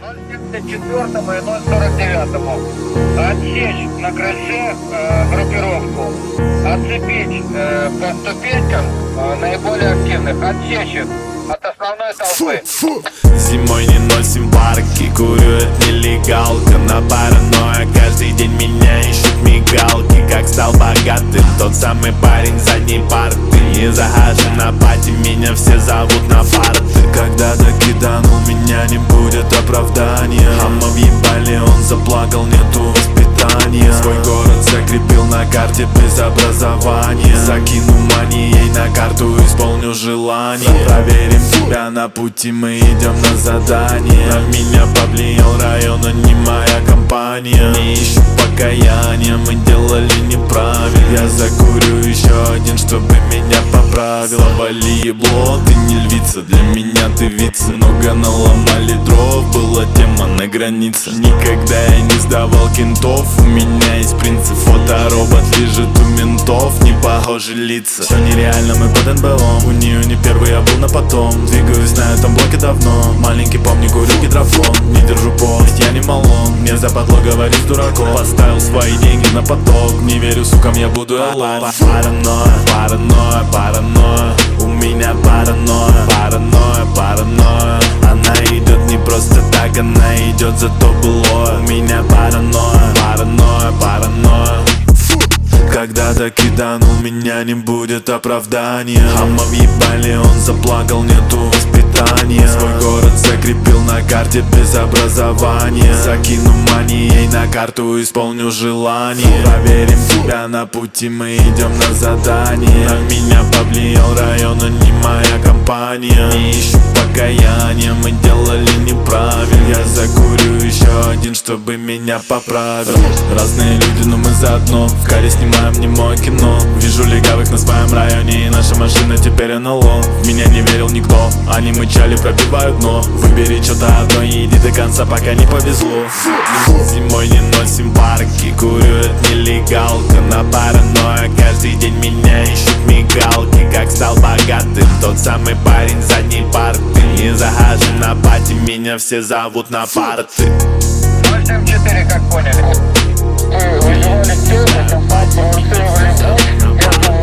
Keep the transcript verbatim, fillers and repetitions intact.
ноль семьдесят четвёртому и ноль сорок девятому отсечь на крыше э, группировку, отцепить э, по ступенькам э, наиболее активных, отсечь их от основной толпы. Фу, фу. Зимой не носим парки, курю это нелегалка. На паранойя каждый день меня ищут мигалки. Как стал богатым тот самый парень задней парты. Не захожу на пати, меня все зовут на парты. Когда-то киданул, меня не будет оправдания. Хамма въебали, он заплакал, нету воспитания. Свой город закрепил на карте без образования. Закину манией на карту, исполню желание. Проверим тебя на пути, мы идем на задание. На меня повлиял район, а не моя компания. Не ищу покаяния, мы делали неправильно. Я закурю еще один, чтобы меня поправил. Вали ебло, ты не львица, для меня ты вица. Много наломали дров, была тема на границе. Никогда я не сдавал кентов, у меня есть принцип. Фоторобот лежит у ментов, не похожи лица. Все нереально, мы под эн бэ о. У нее не первый, я был на потом. Двигаюсь на этом блоке давно. Маленький помню, курю гидрофон. Не держу пост, я не малон. Мне западло говорить дураком. Поставил свои деньги на поток. Не верю сукам, я буду элон. Паранойя, паранойя, паранойя. У меня паранойя, паранойя, паранойя. Она идет не просто так, она идет за то былое. У меня паранойя, паранойя, паранойя. Когда-то киданул, меня не будет оправдания. Хамма въебали, он заплакал, нету воспитания. Свой город закрепил на карте без образования. Закину манией на карту, исполню желание. Проверим тебя на пути, мы идем на задание. На меня повлиял район, а не моя компания. Не ищу покаяния, мы делали неправильно. Я закурю еще один, чтобы меня поправил. Разные люди, но мы заодно. В каре снимаем немое кино. Вижу легавых на своем районе, и наша машина теперь эн эл о. В меня не верил никто, они мычали, пробивают дно. Выбери что-то одно и иди до конца, пока не повезло. Зимой не носим парки, курю это нелегалка. На паранойя каждый день меня ищут мигалки. Как стал богатым тот самый парень задней парты. Не захожу на пати, меня все зовут на парты. ноль семь четыре, как поняли? Вы вызывали всех, этим пати, устроили, я